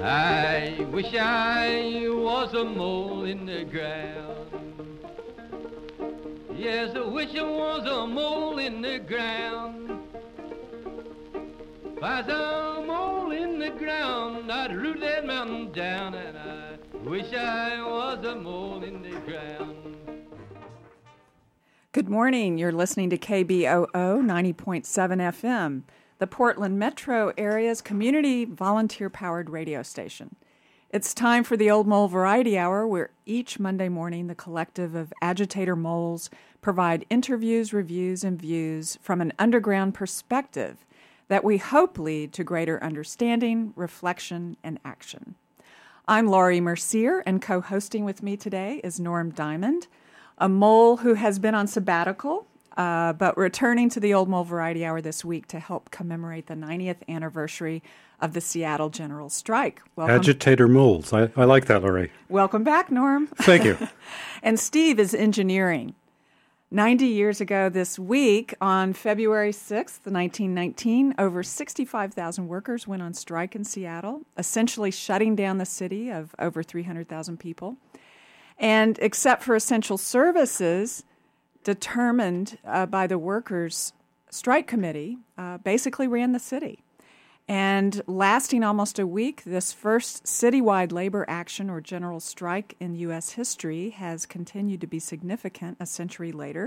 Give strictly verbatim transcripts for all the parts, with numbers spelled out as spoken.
I wish I was a mole in the ground. Yes, I wish I was a mole in the ground. If I was a mole in the ground, I'd root that mountain down, and I wish I was a mole in the ground. Good morning. You're listening to K B O O ninety point seven F M, the Portland metro area's community volunteer-powered radio station. It's time for the Old Mole Variety Hour, where each Monday morning the collective of agitator moles provide interviews, reviews, and views from an underground perspective that we hope lead to greater understanding, reflection, and action. I'm Laurie Mercier, and co-hosting with me today is Norm Diamond, a mole who has been on sabbatical, uh, but returning to the Old Mole Variety Hour this week to help commemorate the ninetieth anniversary of the Seattle General Strike. Welcome. Agitator moles. I, I like that, Laurie. Welcome back, Norm. Thank you. And Steve is engineering. ninety years ago this week, on February sixth, nineteen nineteen, over sixty-five thousand workers went on strike in Seattle, essentially shutting down the city of over three hundred thousand people. And except for essential services, determined uh, by the workers' strike committee, uh, basically ran the city. And lasting almost a week, this first citywide labor action or general strike in U S history has continued to be significant a century later.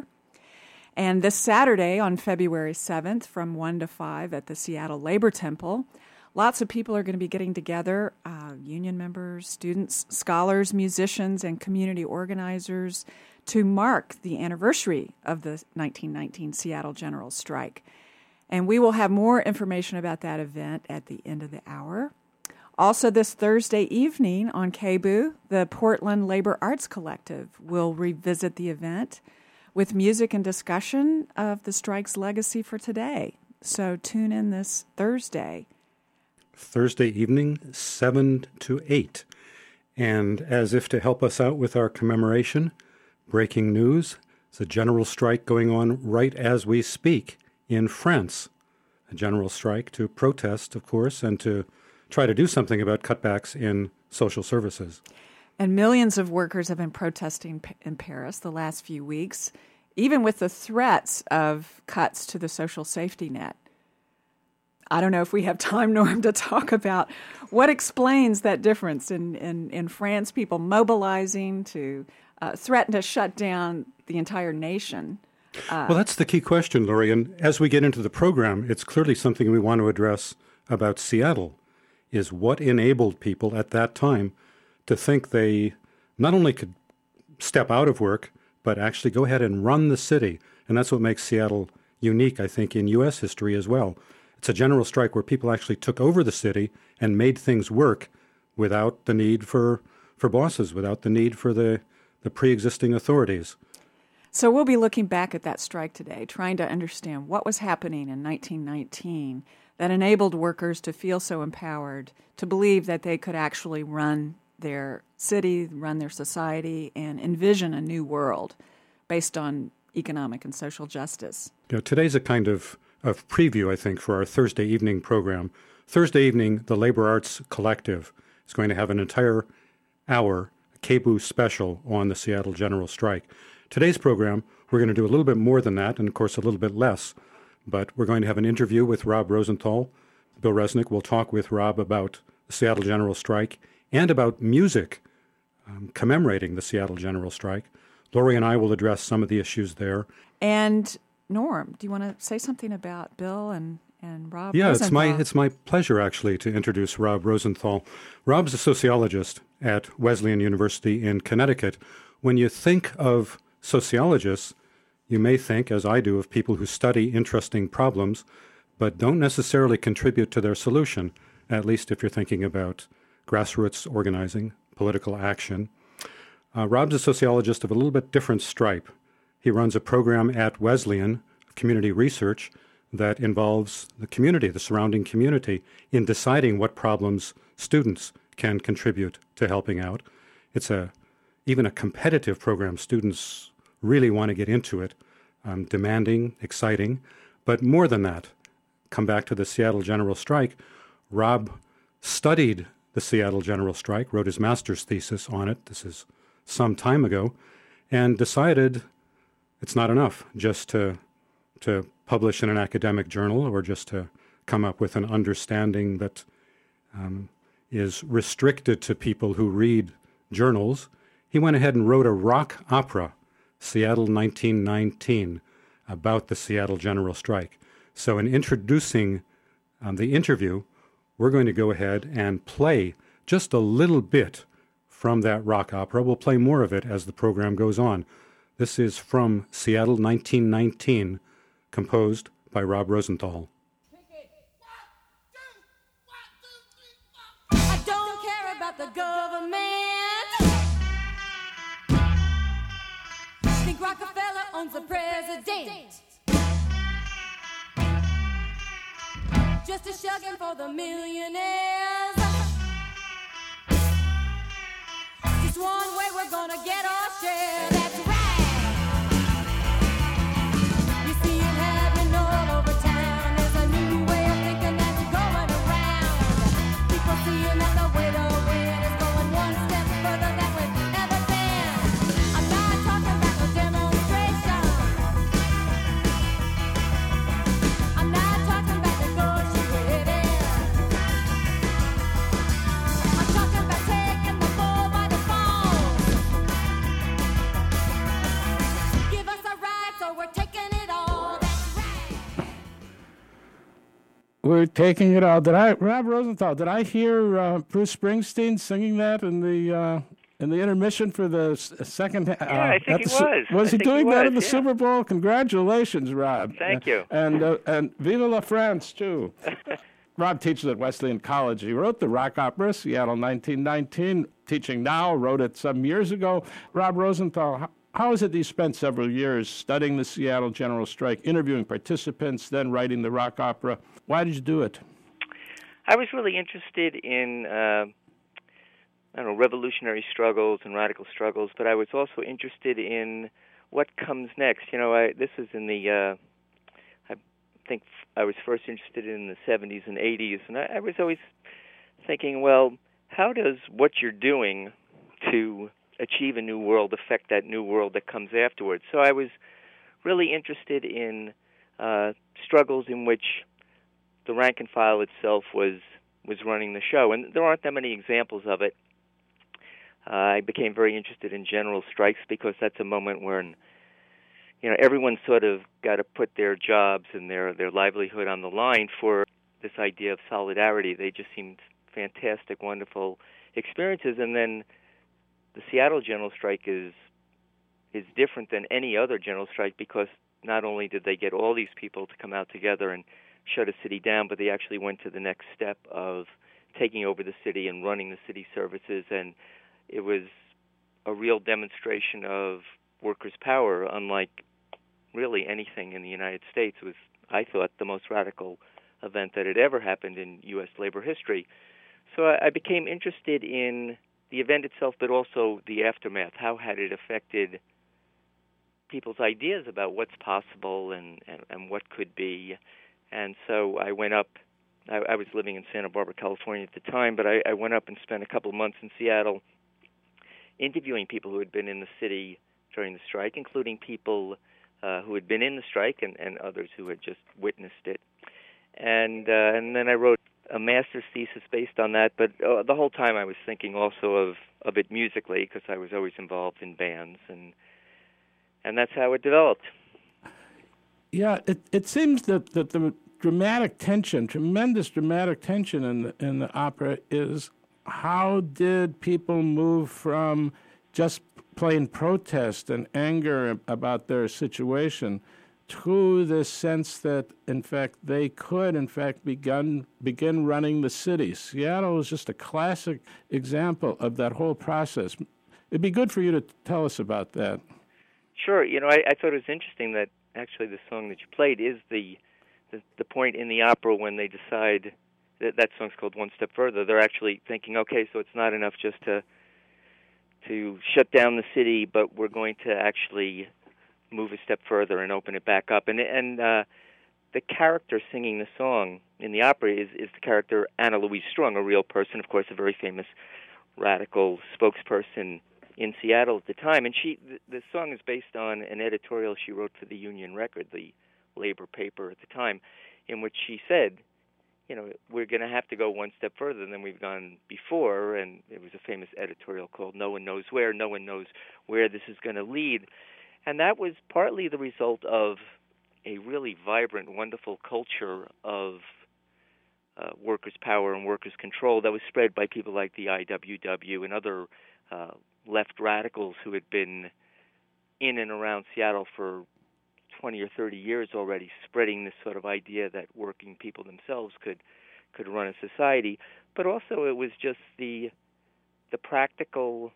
And this Saturday, on February seventh, from one to five at the Seattle Labor Temple, lots of people are going to be getting together, uh, union members, students, scholars, musicians, and community organizers to mark the anniversary of the nineteen nineteen Seattle General Strike. And we will have more information about that event at the end of the hour. Also, this Thursday evening on K B O O, the Portland Labor Arts Collective will revisit the event with music and discussion of the strike's legacy for today. So tune in this Thursday. Thursday evening, seven to eight. And as if to help us out with our commemoration, breaking news, there's a general strike going on right as we speak in France. A general strike to protest, of course, and to try to do something about cutbacks in social services. And millions of workers have been protesting in Paris the last few weeks, even with the threats of cuts to the social safety net. I don't know if we have time, Norm, to talk about what explains that difference in, in, in France, people mobilizing to uh, threaten to shut down the entire nation. Uh, well, that's the key question, Laurie. And as we get into the program, it's clearly something we want to address about Seattle, is what enabled people at that time to think they not only could step out of work, but actually go ahead and run the city. And that's what makes Seattle unique, I think, in U S history as well. It's a general strike where people actually took over the city and made things work without the need for, for bosses, without the need for the, the pre-existing authorities. So we'll be looking back at that strike today, trying to understand what was happening in nineteen nineteen that enabled workers to feel so empowered, to believe that they could actually run their city, run their society, and envision a new world based on economic and social justice. You know, today's a kind of, of preview, I think, for our Thursday evening program. Thursday evening, the Labor Arts Collective is going to have an entire hour K B O O special on the Seattle General Strike. Today's program, we're going to do a little bit more than that, and of course a little bit less, but we're going to have an interview with Rob Rosenthal. Bill Resnick will talk with Rob about the Seattle General Strike and about music um, commemorating the Seattle General Strike. Laurie and I will address some of the issues there. And Norm, do you want to say something about Bill and, and Rob yeah, Rosenthal? it's my it's my pleasure, actually, to introduce Rob Rosenthal. Rob's a sociologist at Wesleyan University in Connecticut. When you think of sociologists, you may think, as I do, of people who study interesting problems, but don't necessarily contribute to their solution, at least if you're thinking about grassroots organizing, political action. Uh, Rob's a sociologist of a little bit different stripe. He runs a program at Wesleyan, community research, that involves the community, the surrounding community, in deciding what problems students can contribute to helping out. It's a even a competitive program. Students really want to get into it, um, demanding, exciting. But more than that, come back to the Seattle General Strike, Rob studied the Seattle General Strike, wrote his master's thesis on it. This is some time ago, and decided it's not enough just to to publish in an academic journal or just to come up with an understanding that um, is restricted to people who read journals. He went ahead and wrote a rock opera, Seattle nineteen nineteen, about the Seattle General Strike. So in introducing um, the interview, we're going to go ahead and play just a little bit from that rock opera. We'll play more of it as the program goes on. This is from Seattle nineteen nineteen, composed by Rob Rosenthal. I don't care about the government. Think Rockefeller owns the president. Just a shugging for the millionaires. Just one way we're gonna get our share. That's right. You see it happening all over town. There's a new way of thinking that's going around. People seeing that the way to win is going one step further than we've ever been. I'm not talking about no demonstration. I'm not talking about negotiating. I'm talking about taking the bull by the balls. Give us a right, so we're taking it all. That's right. We're taking it all. Did I, Rob Rosenthal? Did I hear uh, Bruce Springsteen singing that in the uh, in the intermission for the s- second? Uh, Yeah, I think at he the Su- was. Was I he think doing he that was, in the yeah. Super Bowl? Congratulations, Rob. Thank Uh, you. And uh, and Vive la France too. Rob teaches at Wesleyan College. He wrote the rock opera Seattle nineteen nineteen. Teaching now, wrote it some years ago. Rob Rosenthal. How, how is it that you spent several years studying the Seattle General Strike, interviewing participants, then writing the rock opera? Why did you do it? I was really interested in, uh, I don't know, revolutionary struggles and radical struggles, but I was also interested in what comes next. You know, I, this was in the, uh, I think I was first interested in the seventies and eighties, and I, I was always thinking, well, how does what you're doing to achieve a new world affect that new world that comes afterwards? So I was really interested in uh, struggles in which the rank and file itself was was running the show, and there aren't that many examples of it. Uh, I became very interested in general strikes because that's a moment when, you know, everyone sort of got to put their jobs and their their livelihood on the line for this idea of solidarity. They just seemed fantastic, wonderful experiences, and then the Seattle General Strike is is different than any other general strike because not only did they get all these people to come out together and shut a city down, but they actually went to the next step of taking over the city and running the city services, and it was a real demonstration of workers' power, unlike really anything in the United States. It was, I thought, the most radical event that had ever happened in U S labor history. So I, I became interested in the event itself, but also the aftermath. How had it affected people's ideas about what's possible and, and, and what could be? And so I went up. I, I was living in Santa Barbara, California at the time, but I, I went up and spent a couple of months in Seattle interviewing people who had been in the city during the strike, including people uh, who had been in the strike and, and others who had just witnessed it. And uh, and then I wrote a master's thesis based on that, but uh, the whole time I was thinking also of, of it musically because I was always involved in bands, and and that's how it developed. Yeah, it it seems that, that the dramatic tension, tremendous dramatic tension in the, in the opera is how did people move from just plain protest and anger about their situation to the sense that, in fact, they could, in fact, begin, begin running the city. Seattle is just a classic example of that whole process. It'd be good for you to tell us about that. Sure. You know, I, I thought it was interesting that actually the song that you played is the, the, the point in the opera when they decide that that song's called One Step Further. They're actually thinking, okay, so it's not enough just to to shut down the city, but we're going to actually move a step further and open it back up. And and uh, the character singing the song in the opera is, is the character Anna Louise Strong, a real person, of course, a very famous radical spokesperson in Seattle at the time. And she, the, the song is based on an editorial she wrote for the Union Record, the labor paper at the time, in which she said, you know, we're going to have to go one step further than we've gone before. And it was a famous editorial called No One Knows Where, No One Knows Where This Is Going to Lead. And that was partly the result of a really vibrant, wonderful culture of uh, workers' power and workers' control that was spread by people like the I W W and other uh, left radicals who had been in and around Seattle for twenty or thirty years already, spreading this sort of idea that working people themselves could could run a society. But also it was just the the practical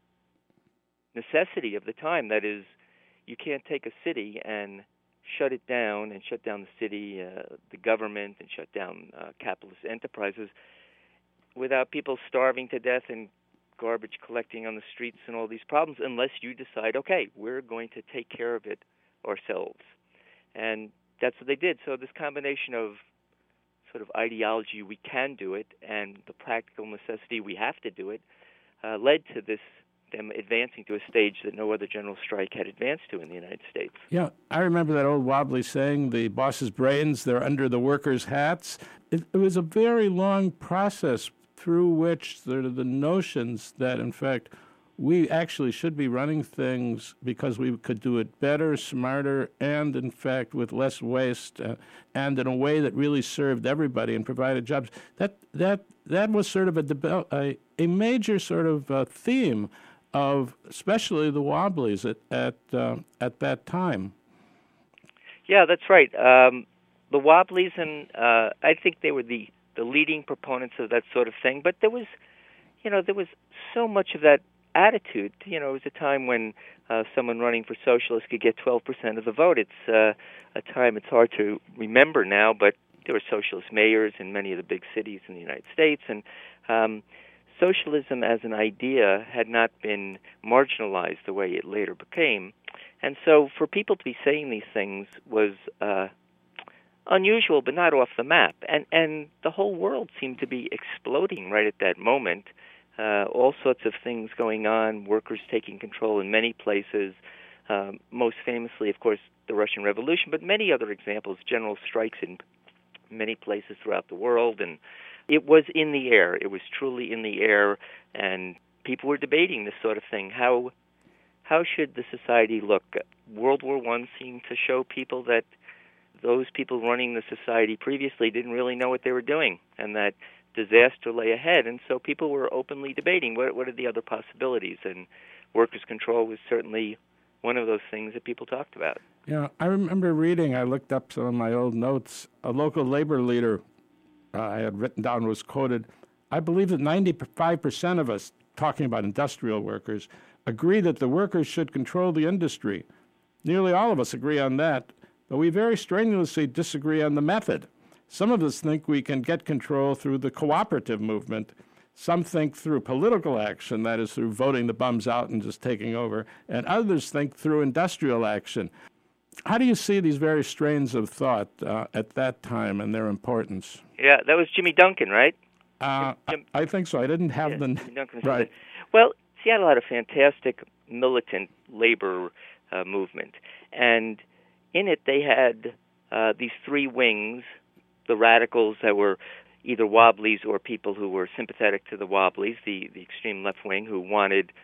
necessity of the time. That is, you can't take a city and shut it down and shut down the city, uh, the government, and shut down uh, capitalist enterprises without people starving to death and garbage collecting on the streets and all these problems, unless you decide, okay, we're going to take care of it ourselves. And that's what they did. So this combination of sort of ideology, we can do it, and the practical necessity, we have to do it, uh, led to this them advancing to a stage that no other general strike had advanced to in the United States. Yeah, I remember that old wobbly saying, the boss's brains, they're under the workers' hats. It, it was a very long process through which the, the notions that, in fact, we actually should be running things because we could do it better, smarter, and, in fact, with less waste, uh, and in a way that really served everybody and provided jobs. That that that was sort of a debe- a, a major sort of uh, theme of especially the Wobblies at at uh, at that time. Yeah, that's right. Um, the Wobblies, and uh, I think they were the, the leading proponents of that sort of thing. But there was, you know, there was so much of that attitude. You know, it was a time when uh, someone running for socialists could get twelve percent of the vote. It's uh, a time it's hard to remember now, but there were socialist mayors in many of the big cities in the United States, and um, socialism as an idea had not been marginalized the way it later became. And so for people to be saying these things was uh, unusual, but not off the map. And, and the whole world seemed to be exploding right at that moment. Uh, all sorts of things going on, workers taking control in many places, um, most famously, of course, the Russian Revolution, but many other examples, general strikes in many places throughout the world. And it was in the air. It was truly in the air, and people were debating this sort of thing. How how should the society look? World War One seemed to show people that those people running the society previously didn't really know what they were doing, and that disaster lay ahead. And so people were openly debating what what are the other possibilities, and workers' control was certainly one of those things that people talked about. Yeah, I remember reading, I looked up some of my old notes, a local labor leader uh, I had written down was quoted, I believe that ninety-five percent of us, talking about industrial workers, agree that the workers should control the industry. Nearly all of us agree on that, but we very strenuously disagree on the method. Some of us think we can get control through the cooperative movement. Some think through political action, that is, through voting the bums out and just taking over, and others think through industrial action. How do you see these various strains of thought uh, at that time and their importance? Yeah, that was Jimmy Duncan, right? Uh, Jim, I, I think so. I didn't have yeah, the... Jimmy Duncan was right. Well, Seattle had a fantastic militant labor uh, movement, and in it they had uh, these three wings, the radicals that were either Wobblies or people who were sympathetic to the Wobblies, the, the extreme left wing who wanted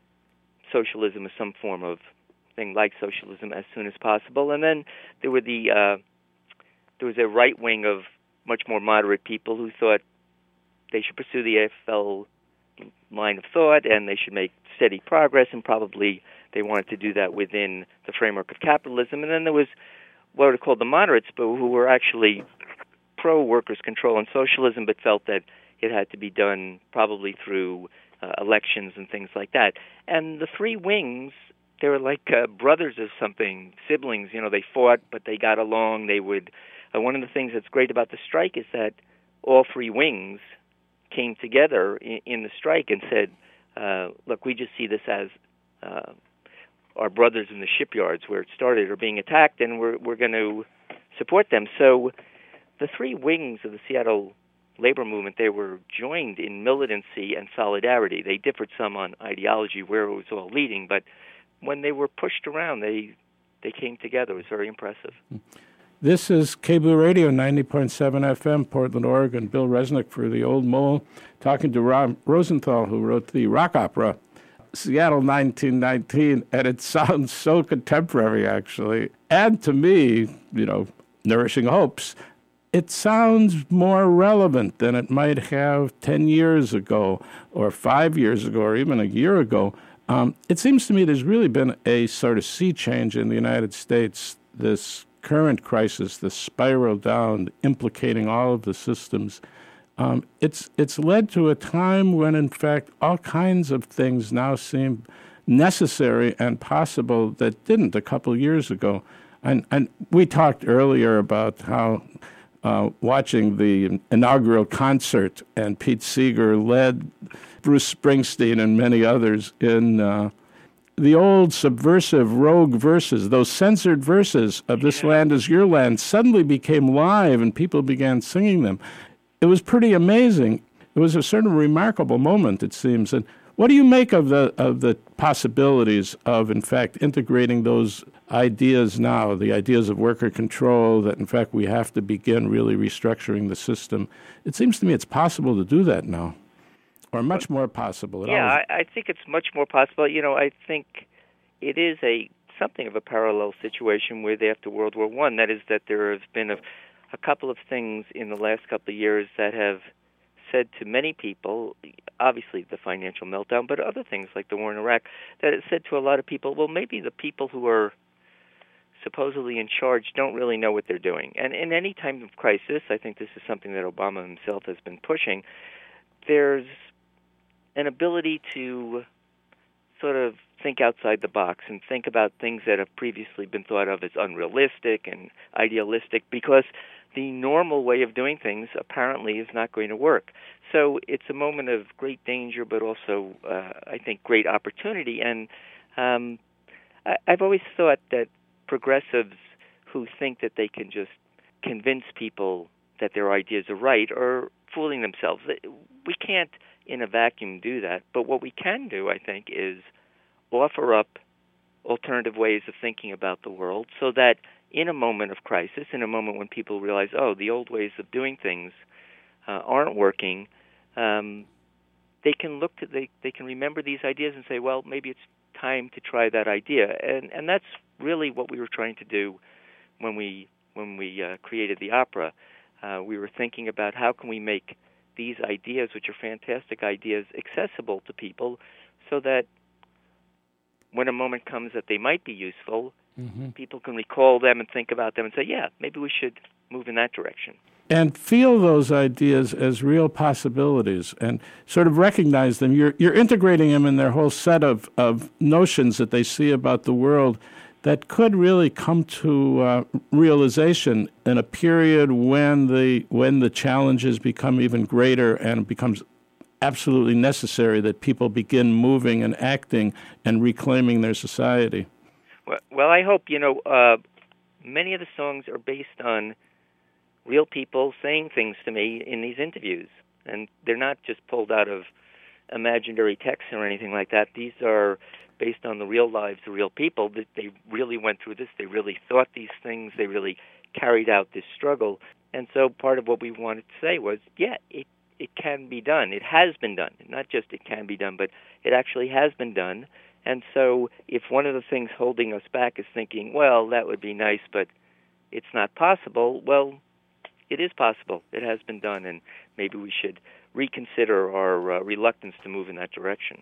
socialism as some form of thing like socialism as soon as possible. And then there were the uh, there was a right wing of much more moderate people who thought they should pursue the A F L line of thought and they should make steady progress, and probably they wanted to do that within the framework of capitalism. And then there was what are called the moderates, but who were actually pro-workers' control and socialism, but felt that it had to be done probably through uh, elections and things like that. And the three wings, they were like uh, brothers or something, siblings. You know, they fought, but they got along. They would. Uh, one of the things that's great about the strike is that all three wings came together in, in the strike and said, uh, "Look, we just see this as uh, our brothers in the shipyards where it started are being attacked, and we're we're going to support them. So the three wings of the Seattle labor movement, they were joined in militancy and solidarity. They differed some on ideology, where it was all leading, but when they were pushed around, they they came together. It was very impressive. This is K B O O Radio, ninety point seven F M, Portland, Oregon. Bill Resnick for The Old Mole, talking to Rob Rosenthal, who wrote the rock opera Seattle nineteen nineteen, and it sounds so contemporary, actually. And to me, you know, nourishing hopes, it sounds more relevant than it might have ten years ago or five years ago or even a year ago. Um, it seems to me there's really been a sort of sea change in the United States, this current crisis, the spiral down, implicating all of the systems. Um, it's it's led to a time when, in fact, all kinds of things now seem necessary and possible that didn't a couple years ago. And, and we talked earlier about how uh, watching the inaugural concert, and Pete Seeger led Bruce Springsteen and many others in uh, the old subversive rogue verses, those censored verses of This Land Is Your Land, suddenly became live and people began singing them. It was pretty amazing. It was a sort of remarkable moment, it seems. And what do you make of the of the possibilities of, in fact, integrating those ideas now, the ideas of worker control, that, in fact, we have to begin really restructuring the system? It seems to me it's possible to do that now, or much more possible. It yeah, always... I, I think it's much more possible. You know, I think it is a something of a parallel situation with after World War One. That is, that there have been a, a couple of things in the last couple of years that have said to many people, obviously the financial meltdown, but other things like the war in Iraq, that it said to a lot of people, well, maybe the people who are supposedly in charge don't really know what they're doing. And in any time of crisis, I think this is something that Obama himself has been pushing, there's an ability to sort of think outside the box and think about things that have previously been thought of as unrealistic and idealistic, because the normal way of doing things apparently is not going to work. So it's a moment of great danger, but also, uh, I think, great opportunity. And um, I, I've always thought that progressives who think that they can just convince people that their ideas are right are fooling themselves. We can't, in a vacuum, do that. But what we can do, I think, is offer up alternative ways of thinking about the world, so that in a moment of crisis, in a moment when people realize, oh, the old ways of doing things uh, aren't working, um, they can look to, they, they can remember these ideas and say, well, maybe it's time to try that idea. And and that's really what we were trying to do when we when we uh, created the opera. Uh, we were thinking about how can we make these ideas, which are fantastic ideas, accessible to people, so that when a moment comes that they might be useful, mm-hmm. people can recall them and think about them and say, yeah, maybe we should move in that direction. And feel those ideas as real possibilities and sort of recognize them. You're you're integrating them in their whole set of, of notions that they see about the world that could really come to uh, realization in a period when the when the challenges become even greater and it becomes absolutely necessary that people begin moving and acting and reclaiming their society. Well, well I hope, you know, uh, many of the songs are based on real people saying things to me in these interviews, and they're not just pulled out of imaginary texts or anything like that. These are based on the real lives of real people. That they really went through this, they really thought these things, they really carried out this struggle. And so part of what we wanted to say was, yeah, it it can be done. It has been done. Not just it can be done, but it actually has been done. And so if one of the things holding us back is thinking, well, that would be nice, but it's not possible, well, it is possible. It has been done, and maybe we should reconsider our uh, reluctance to move in that direction.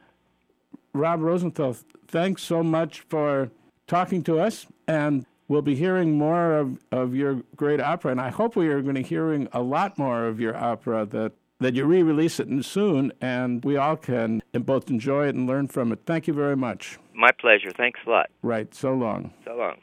Rob Rosenthal, thanks so much for talking to us, and we'll be hearing more of, of your great opera, and I hope we are going to be hearing a lot more of your opera, that, that you re-release it soon, and we all can both enjoy it and learn from it. Thank you very much. My pleasure. Thanks a lot. Right. So long. So long.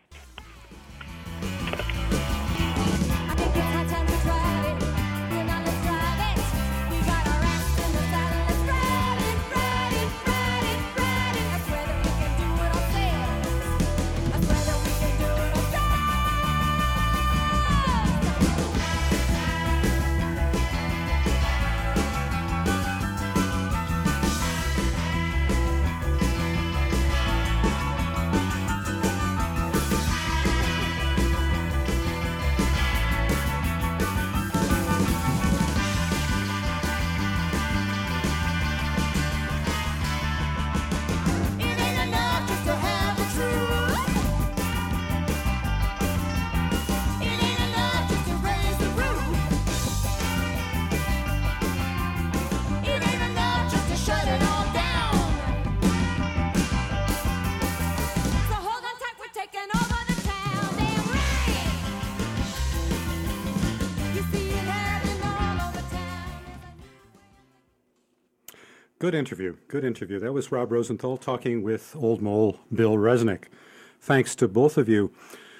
Good interview. Good interview. That was Rob Rosenthal talking with Old Mole Bill Resnick. Thanks to both of you.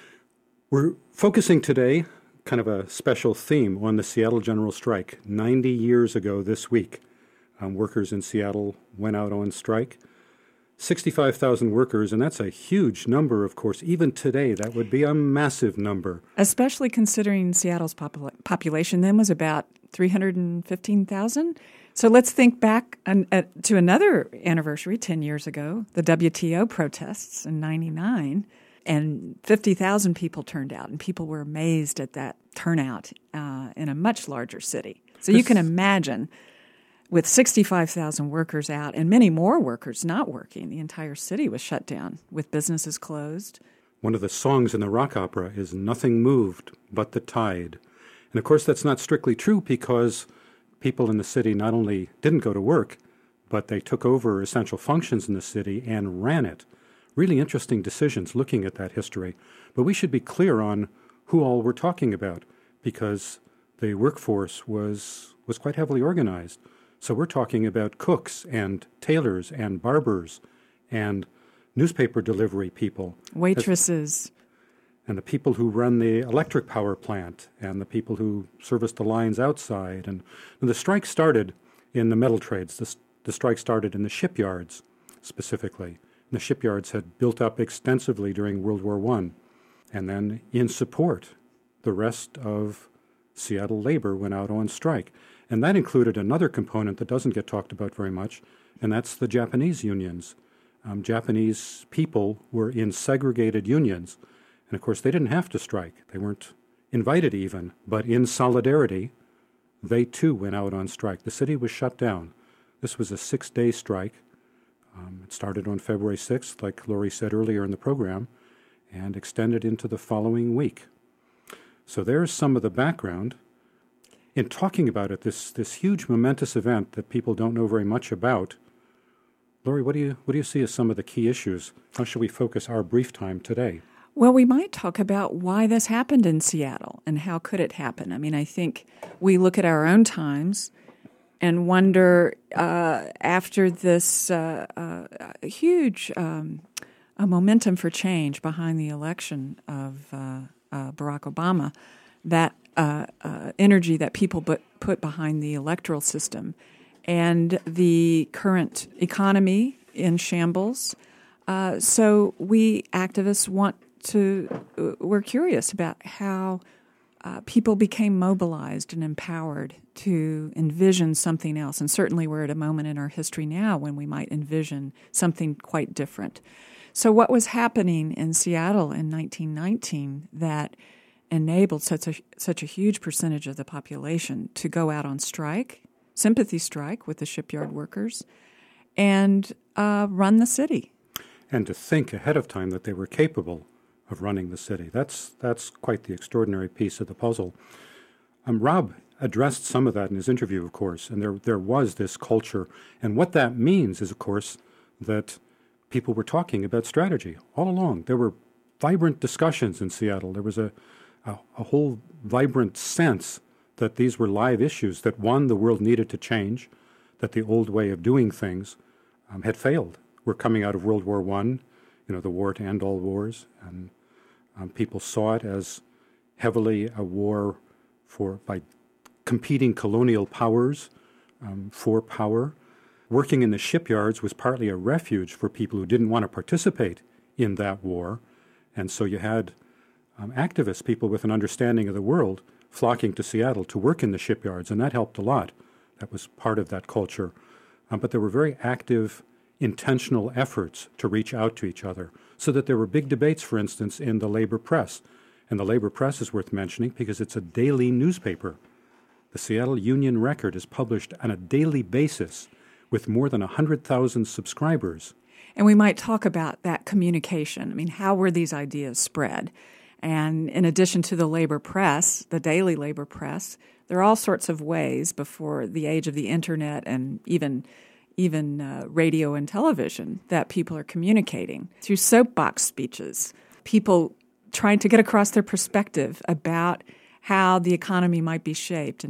We're focusing today, kind of a special theme, on the Seattle General Strike. ninety years ago this week, um, workers in Seattle went out on strike. sixty-five thousand workers, and that's a huge number, of course. Even today, that would be a massive number. Especially considering Seattle's popula- population then was about three hundred fifteen thousand. So let's think back an, uh, to another anniversary ten years ago, the W T O protests in ninety-nine, and fifty thousand people turned out, and people were amazed at that turnout uh, in a much larger city. So you can imagine, with sixty-five thousand workers out and many more workers not working, the entire city was shut down with businesses closed. One of the songs in the rock opera is "Nothing moved but the tide." And of course, that's not strictly true, because people in the city not only didn't go to work, but they took over essential functions in the city and ran it. Really interesting decisions looking at that history. But we should be clear on who all we're talking about, because the workforce was was quite heavily organized. So we're talking about cooks and tailors and barbers and newspaper delivery people. Waitresses. And the people who run the electric power plant, and the people who service the lines outside. And, and the strike started in the metal trades. The, the strike started in the shipyards, specifically. And the shipyards had built up extensively during World War One. And then in support, the rest of Seattle labor went out on strike. And that included another component that doesn't get talked about very much, and that's the Japanese unions. Um, Japanese people were in segregated unions. And of course, they didn't have to strike. They weren't invited even. But in solidarity, they too went out on strike. The city was shut down. This was a six-day strike. Um, it started on February sixth, like Lori said earlier in the program, and extended into the following week. So there's some of the background. In talking about it, this this huge momentous event that people don't know very much about, Lori, what do you what do you see as some of the key issues? How should we focus our brief time today? Well, we might talk about why this happened in Seattle and how could it happen. I mean, I think we look at our own times and wonder, uh, after this uh, uh, huge um, a momentum for change behind the election of uh, uh, Barack Obama, that uh, uh, energy that people put, put behind the electoral system and the current economy in shambles. Uh, so we activists want to, uh, we're curious about how uh, people became mobilized and empowered to envision something else. And certainly we're at a moment in our history now when we might envision something quite different. So what was happening in Seattle in nineteen nineteen that enabled such a, such a huge percentage of the population to go out on strike, sympathy strike with the shipyard workers, and uh, run the city? And to think ahead of time that they were capable of running the city. That's that's quite the extraordinary piece of the puzzle. Um, Rob addressed some of that in his interview, of course, and there there was this culture. And what that means is, of course, that people were talking about strategy all along. There were vibrant discussions in Seattle. There was a, a, a whole vibrant sense that these were live issues, that, one, the world needed to change, that the old way of doing things um, had failed. We're coming out of World War One, you know, the war to end all wars, and um, people saw it as heavily a war for by competing colonial powers um, for power. Working in the shipyards was partly a refuge for people who didn't want to participate in that war, and so you had um, activists, people with an understanding of the world, flocking to Seattle to work in the shipyards, and that helped a lot. That was part of that culture. Um, but there were very active, intentional efforts to reach out to each other, so that there were big debates, for instance, in the labor press. And the labor press is worth mentioning because it's a daily newspaper. The Seattle Union Record is published on a daily basis with more than one hundred thousand subscribers. And we might talk about that communication. I mean, how were these ideas spread? And in addition to the labor press, the daily labor press, there are all sorts of ways before the age of the internet and even even uh, radio and television that people are communicating through soapbox speeches, people trying to get across their perspective about how the economy might be shaped and about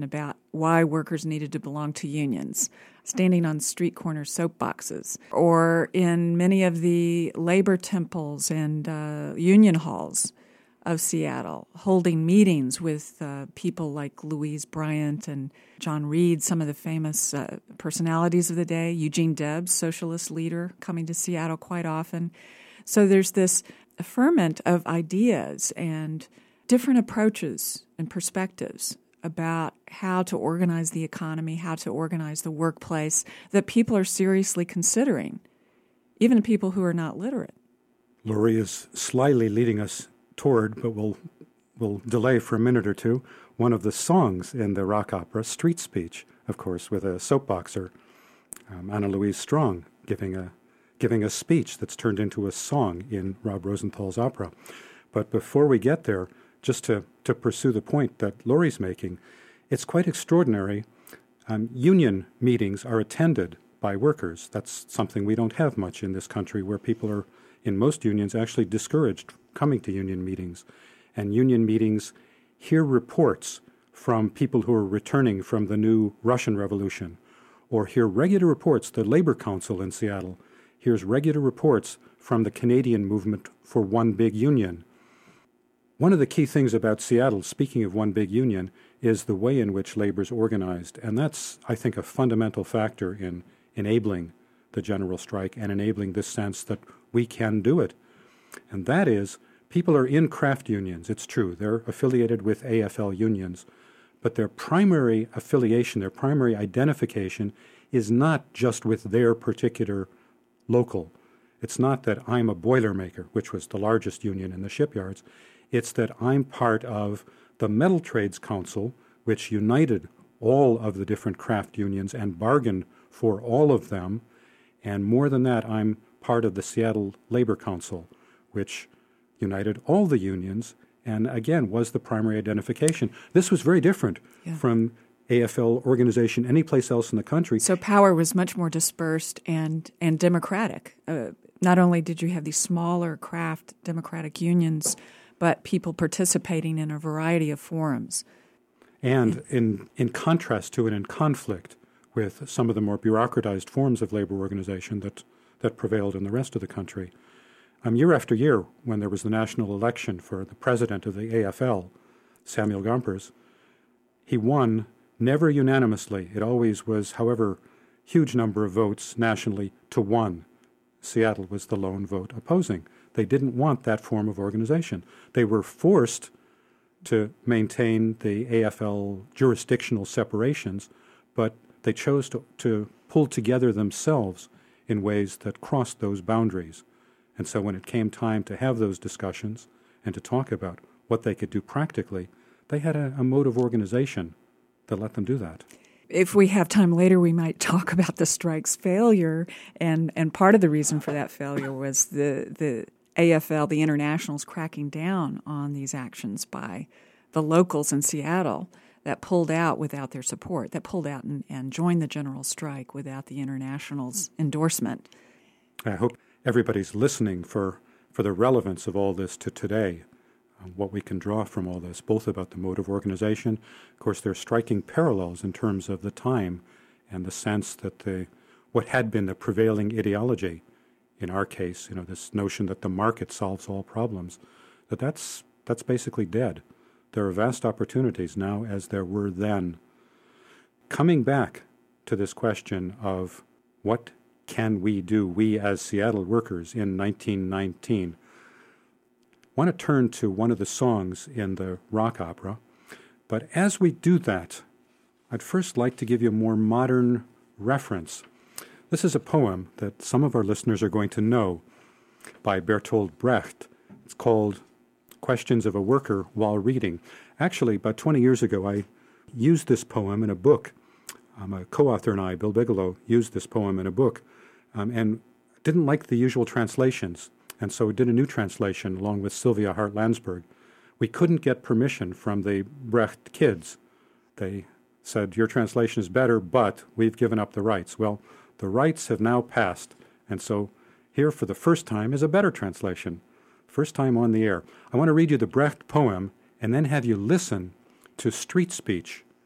why workers needed to belong to unions, standing on street corner soapboxes, or in many of the labor temples and uh, union halls of Seattle, holding meetings with uh, people like Louise Bryant and John Reed, some of the famous uh, personalities of the day, Eugene Debs, socialist leader, coming to Seattle quite often. So there's this ferment of ideas and different approaches and perspectives about how to organize the economy, how to organize the workplace, that people are seriously considering, even people who are not literate. Laurie is slyly leading us toward, but we'll, we'll delay for a minute or two, one of the songs in the rock opera, Street Speech, of course, with a soapboxer, um, Anna Louise Strong, giving a, giving a speech that's turned into a song in Rob Rosenthal's opera. But before we get there, just to, to pursue the point that Laurie's making, it's quite extraordinary. Um, union meetings are attended by workers. That's something we don't have much in this country, where people are, in most unions, actually discouraged coming to union meetings. And union meetings hear reports from people who are returning from the new Russian Revolution, or hear regular reports. The Labor Council in Seattle hears regular reports from the Canadian movement for one big union. One of the key things about Seattle, speaking of one big union, is the way in which labor is organized. And that's, I think, a fundamental factor in enabling the general strike and enabling this sense that we can do it. And that is, people are in craft unions. It's true. They're affiliated with A F L unions. But their primary affiliation, their primary identification is not just with their particular local. It's not that I'm a Boilermaker, which was the largest union in the shipyards. It's that I'm part of the Metal Trades Council, which united all of the different craft unions and bargained for all of them. And more than that, I'm part of the Seattle Labor Council, which united all the unions and, again, was the primary identification. This was very different yeah. from A F L organization anyplace else in the country. So power was much more dispersed and, and democratic. Uh, not only did you have these smaller craft democratic unions, but people participating in a variety of forums. And in, in contrast to and in conflict with some of the more bureaucratized forms of labor organization that, that prevailed in the rest of the country. Um, year after year, when there was the national election for the president of the A F L, Samuel Gompers, he won never unanimously. It always was, however, huge number of votes nationally to one. Seattle was the lone vote opposing. They didn't want that form of organization. They were forced to maintain the A F L jurisdictional separations, but they chose to, to pull together themselves in ways that crossed those boundaries. And so when it came time to have those discussions and to talk about what they could do practically, they had a, a mode of organization that let them do that. If we have time later, we might talk about the strike's failure, and, and part of the reason for that failure was the, the A F L, the internationals, cracking down on these actions by the locals in Seattle that pulled out without their support, that pulled out and, and joined the general strike without the internationals' endorsement. I hope everybody's listening for, for the relevance of all this to today, uh, what we can draw from all this, both about the mode of organization. Of course, there are striking parallels in terms of the time and the sense that the what had been the prevailing ideology, in our case, you know, this notion that the market solves all problems, that that's, that's basically dead. There are vast opportunities now as there were then. Coming back to this question of what can we do, we as Seattle workers in nineteen nineteen, I want to turn to one of the songs in the rock opera. But as we do that, I'd first like to give you a more modern reference. This is a poem that some of our listeners are going to know by Bertolt Brecht. It's called Questions of a Worker While Reading. Actually, about twenty years ago, I used this poem in a book. Um, a co-author and I, Bill Bigelow, used this poem in a book um, and didn't like the usual translations. And so we did a new translation along with Sylvia Hart-Landsberg. We couldn't get permission from the Brecht kids. They said, your translation is better, but we've given up the rights. Well, the rights have now passed, and so here for the first time is a better translation. First time on the air. I want to read you the Brecht poem and then have you listen to Street Speech,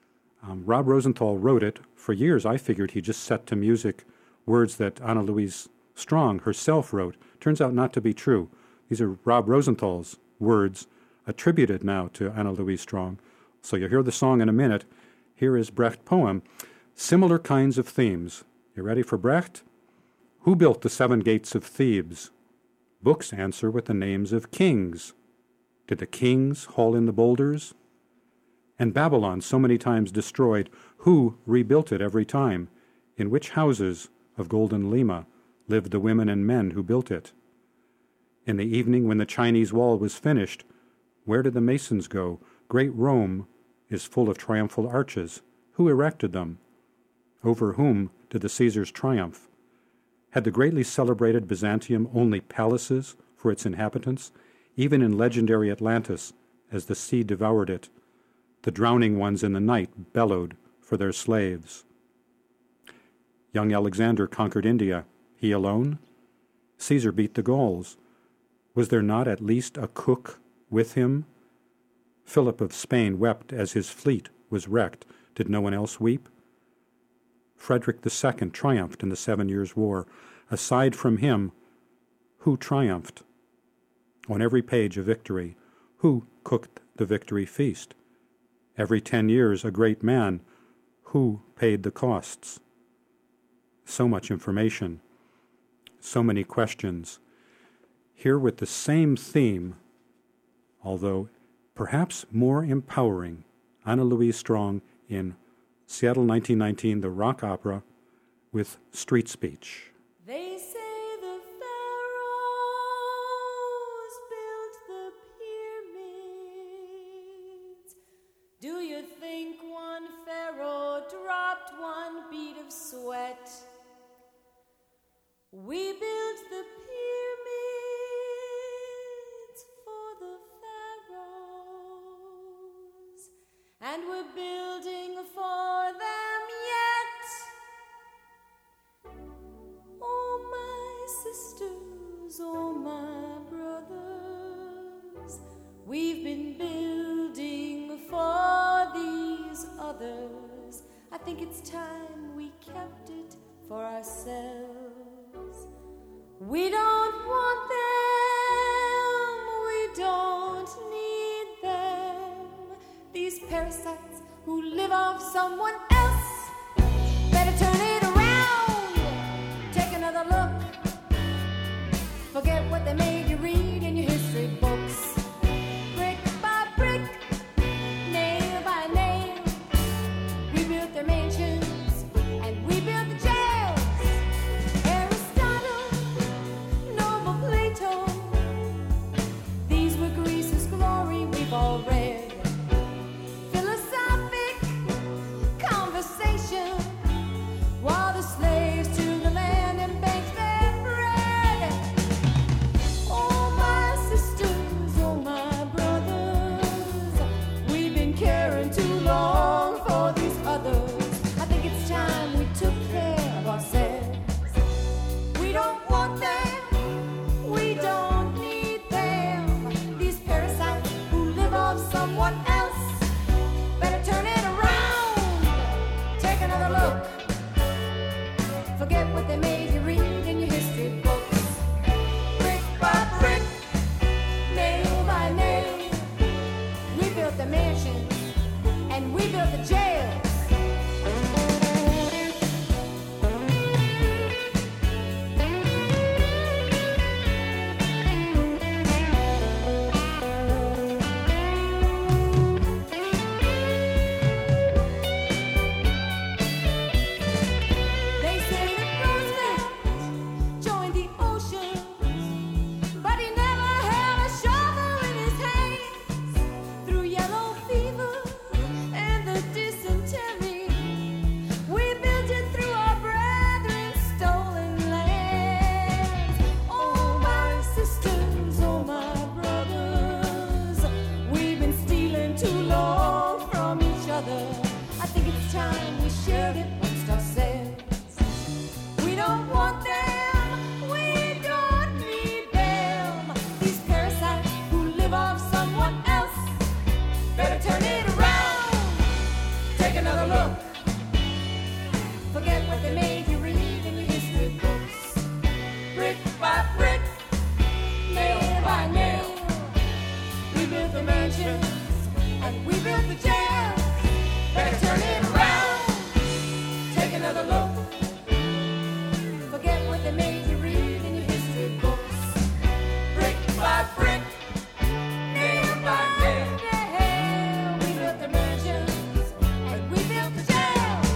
Um, Rob Rosenthal wrote it. For years, I figured he just set to music words that Anna Louise Strong herself wrote. Turns out not to be true. These are Rob Rosenthal's words attributed now to Anna Louise Strong. So you'll hear the song in a minute. Here is Brecht poem. Similar kinds of themes. You ready for Brecht? Who built the seven gates of Thebes? Books answer with the names of kings. Did the kings haul in the boulders? And Babylon, so many times destroyed, who rebuilt it every time? In which houses of golden Lima lived the women and men who built it? In the evening when the Chinese wall was finished, where did the masons go? Great Rome is full of triumphal arches. Who erected them? Over whom did the Caesars triumph? Had the greatly celebrated Byzantium only palaces for its inhabitants? Even in legendary Atlantis, as the sea devoured it, the drowning ones in the night bellowed for their slaves. Young Alexander conquered India. He alone? Caesar beat the Gauls. Was there not at least a cook with him? Philip of Spain wept as his fleet was wrecked. Did no one else weep? Frederick the Second triumphed in the Seven Years' War. Aside from him, who triumphed? On every page a victory. Who cooked the victory feast? Every ten years a great man. Who paid the costs? So much information. So many questions. Here with the same theme, although perhaps more empowering, Anna Louise Strong in Seattle nineteen nineteen, the rock opera with Street Speech. They say the pharaohs built the pyramids. Do you think one pharaoh dropped one bead of sweat? We built the pyramids for the pharaohs, and we're building for them yet. Oh, my sisters, oh, my brothers, we've been building for these others. I think it's time we kept it for ourselves. We don't want them, we don't need them. These parasites who live off someone else. Better turn it around, take another look. Forget what they made you read in your history books. Brick by brick, nail by nail, we built their mansions and we built the jails. Aristotle, Noble Plato, these were Greece's glory, we've all read. Philosophic conversation while the slaves to the land and baked their bread. Oh, my sisters, oh, my brothers, we've been caring too long for these others. I think it's time we took care of ourselves. We don't want them, we don't need them. These parasites who live off someone else. Better turn it around, take another look. Forget what they made you read in your history books. Brick by brick, nail by nail, we built the mansions and we built the jails. They say that Roosevelt joined the oceans, but he never held a shovel in his hands. Through yellow fever and the dysentery, we built it through our brethren's stolen lands. Oh, my sisters, oh, my brothers, we've been stealing too long from each other. I think it's time we shared it amongst ourselves. We don't want them, we don't need them. These parasites who live off someone else. Better turn it around, take another another look. Forget what they made you read in your history books. Brick by brick, nail by nail, we built the mansions and we built the jails. Better turn it around, take another look. Forget what they made you read in your history books. Brick by brick, nail by nail, we built the mansions and we built the jails.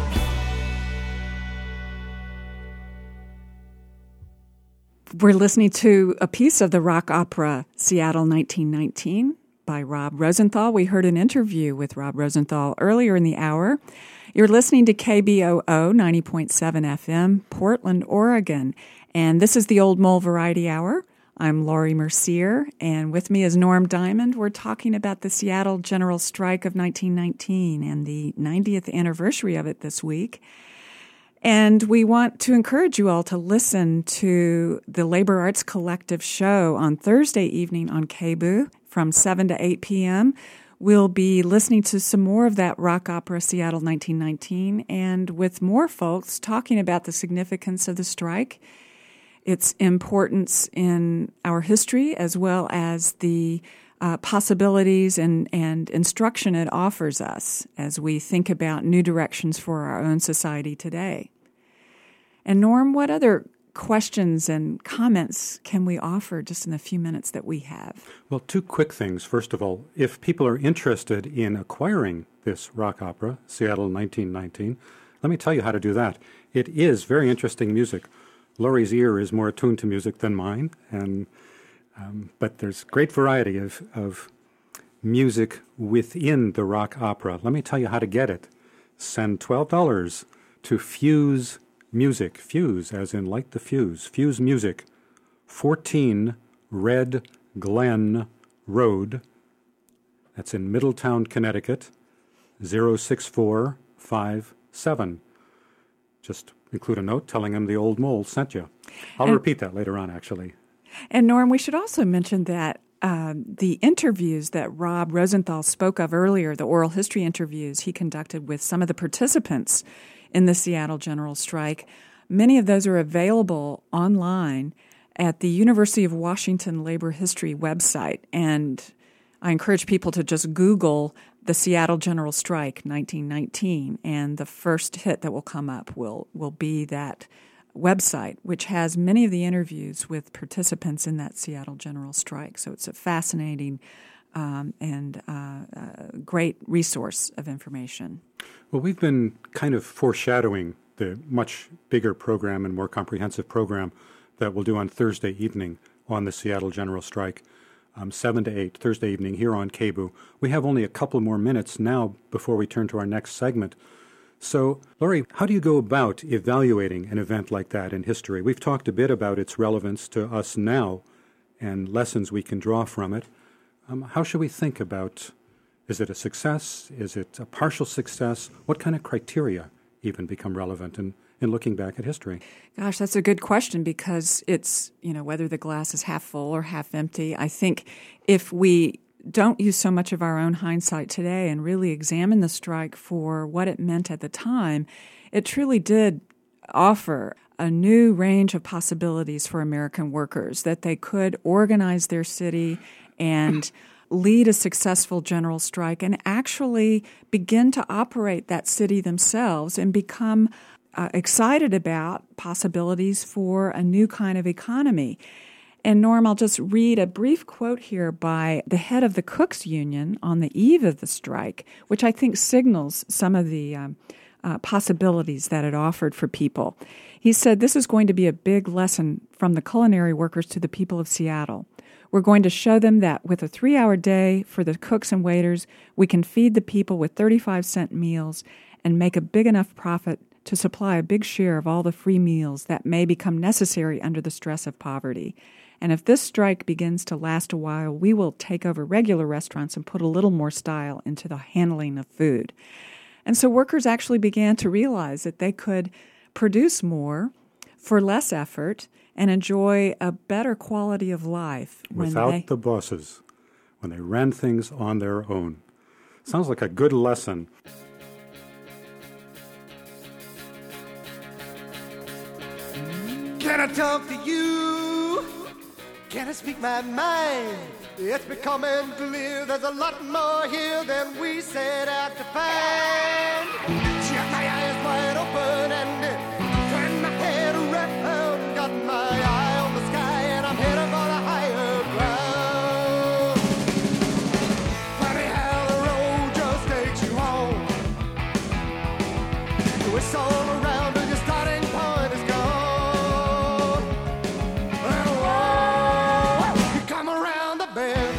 We're listening to a piece of the rock opera Seattle nineteen nineteen by Rob Rosenthal. We heard an interview with Rob Rosenthal earlier in the hour. You're listening to K B O O ninety point seven F M, Portland, Oregon. And this is the Old Mole Variety Hour. I'm Laurie Mercier, and with me is Norm Diamond. We're talking about the Seattle General Strike of nineteen nineteen and the ninetieth anniversary of it this week. And we want to encourage you all to listen to the Labor Arts Collective show on Thursday evening on K B O O from seven to eight p.m. We'll be listening to some more of that rock opera Seattle nineteen nineteen and with more folks talking about the significance of the strike, its importance in our history, as well as the uh, possibilities and, and instruction it offers us as we think about new directions for our own society today. And Norm, what other questions and comments can we offer just in the few minutes that we have? Well, two quick things. First of all, if people are interested in acquiring this rock opera, Seattle nineteen nineteen, let me tell you how to do that. It is very interesting music. Laurie's ear is more attuned to music than mine, and um, but there's great variety of, of music within the rock opera. Let me tell you how to get it. Send twelve dollars to Fuse Music, Fuse as in light the fuse, Fuse Music, fourteen Red Glen Road. That's in Middletown, Connecticut, zero six four five seven. Just include a note telling them the Old Mole sent you. I'll and, repeat that later on, actually. And Norm, we should also mention that uh, the interviews that Rob Rosenthal spoke of earlier, the oral history interviews he conducted with some of the participants in the Seattle General Strike, many of those are available online at the University of Washington Labor History website. And I encourage people to just Google the Seattle General Strike nineteen nineteen, and the first hit that will come up will, will be that website, which has many of the interviews with participants in that Seattle General Strike. So it's a fascinating um, and uh, uh, great resource of information. Well, we've been kind of foreshadowing the much bigger program and more comprehensive program that we'll do on Thursday evening on the Seattle General Strike, um, seven to eight, Thursday evening here on K B O O. We have only a couple more minutes now before we turn to our next segment. So, Laurie, how do you go about evaluating an event like that in history? We've talked a bit about its relevance to us now and lessons we can draw from it. Um, how should we think about, is it a success? Is it a partial success? What kind of criteria even become relevant in, in looking back at history? Gosh, that's a good question, because it's, you know, whether the glass is half full or half empty. I think if we don't use so much of our own hindsight today and really examine the strike for what it meant at the time, it truly did offer a new range of possibilities for American workers, that they could organize their city and lead a successful general strike and actually begin to operate that city themselves and become uh, excited about possibilities for a new kind of economy. And Norm, I'll just read a brief quote here by the head of the Cooks Union on the eve of the strike, which I think signals some of the um, uh, possibilities that it offered for people. He said, "This is going to be a big lesson from the culinary workers to the people of Seattle. We're going to show them that with a three-hour day for the cooks and waiters, we can feed the people with thirty-five cent meals and make a big enough profit to supply a big share of all the free meals that may become necessary under the stress of poverty. And if this strike begins to last a while, we will take over regular restaurants and put a little more style into the handling of food." And so workers actually began to realize that they could produce more for less effort and enjoy a better quality of life. Without when they, the bosses, when they ran things on their own. Sounds like a good lesson. Can I talk to you? Can I speak my mind? It's becoming clear there's a lot more here than we set out to find. Shut my eyes wide open and turn my head around. Got my eye on the sky and I'm heading for the higher ground. Funny how the road just takes you home. It's all around and your starting point is gone. And whoa, you come around the bend.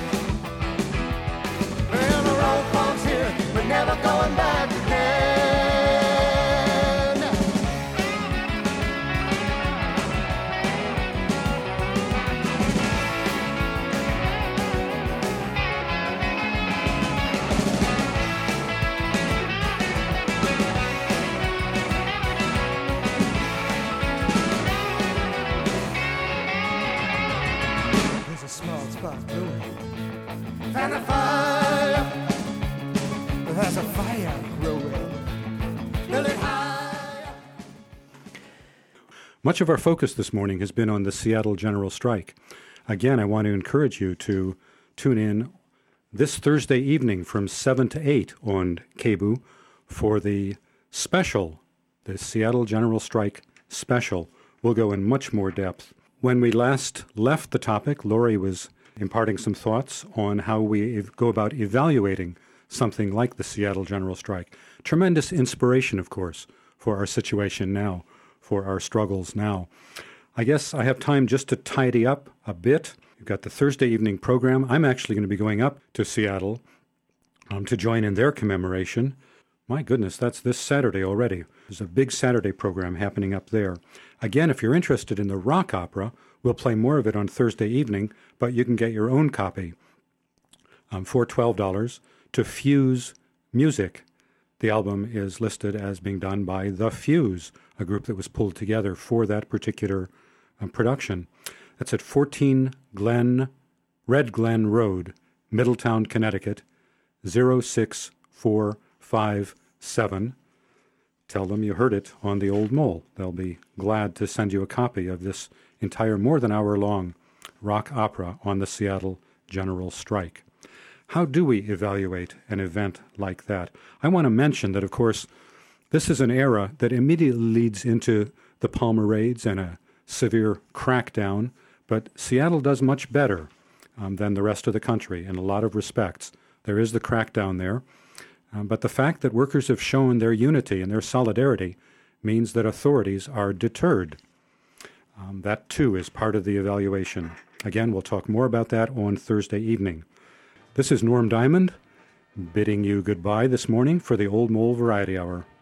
And the road bumps here, but never going back again. There's a small spot brewing. And a fire. There's a fire growing. Build it high. Much of our focus this morning has been on the Seattle General Strike. Again, I want to encourage you to tune in this Thursday evening from seven to eight on K B U for the special, the Seattle General Strike special. We'll go in much more depth. When we last left the topic, Lori was imparting some thoughts on how we ev- go about evaluating something like the Seattle General Strike. Tremendous inspiration, of course, for our situation now, for our struggles now. I guess I have time just to tidy up a bit. You've got the Thursday evening program. I'm actually going to be going up to Seattle um, to join in their commemoration. My goodness, that's this Saturday already. There's a big Saturday program happening up there. Again, if you're interested in the rock opera, we'll play more of it on Thursday evening, but you can get your own copy um, for twelve dollars to Fuse Music. The album is listed as being done by The Fuse, a group that was pulled together for that particular um, production. That's at fourteen Glen, Red Glen Road, Middletown, Connecticut, zero six four five seven. Tell them you heard it on the Old Mole. They'll be glad to send you a copy of this entire more than hour-long rock opera on the Seattle General Strike. How do we evaluate an event like that? I want to mention that, of course, this is an era that immediately leads into the Palmer raids and a severe crackdown, but Seattle does much better um, than the rest of the country in a lot of respects. There is the crackdown there, um, but the fact that workers have shown their unity and their solidarity means that authorities are deterred. Um, that, too, is part of the evaluation. Again, we'll talk more about that on Thursday evening. This is Norm Diamond bidding you goodbye this morning for the Old Mole Variety Hour.